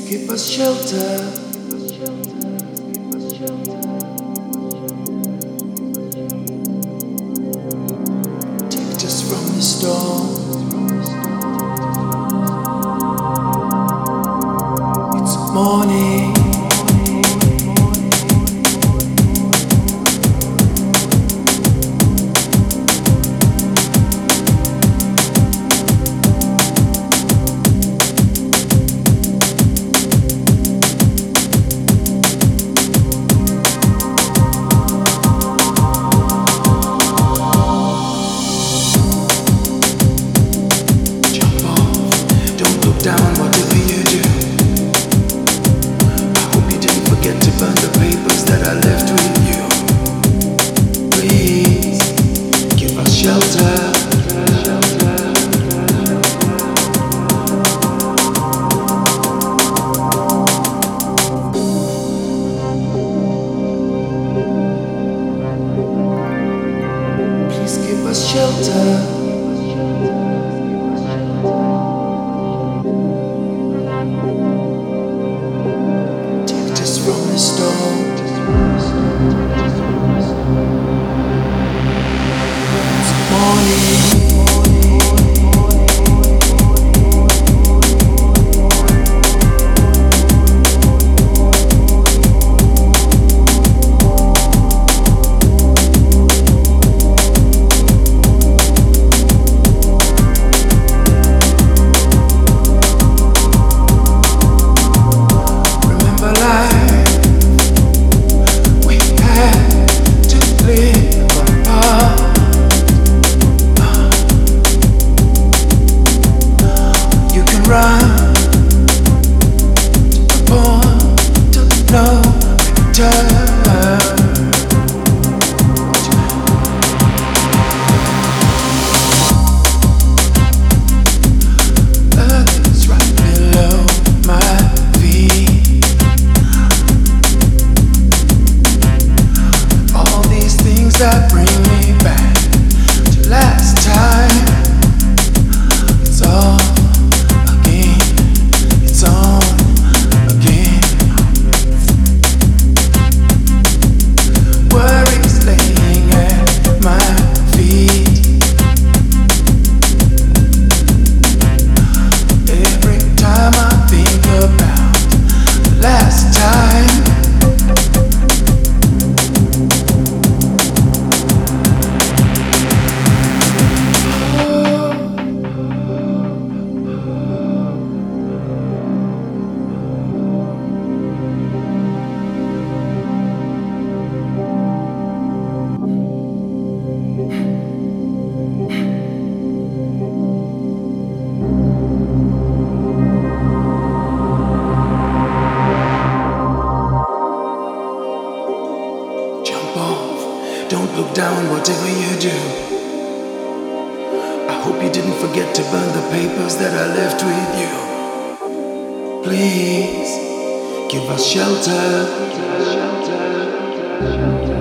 give us shelter. Protect us from the storm. It's morning. Down, whatever you do. I hope you didn't forget to burn the papers that I left with you. Please give us shelter. Please give us shelter. From the storm. It's morning. Run to no return. Earth is right below my feet. All these things that bring me back to last time. It's all don't look down, whatever you do. I hope you didn't forget to burn the papers that I left with you. Please give us shelter.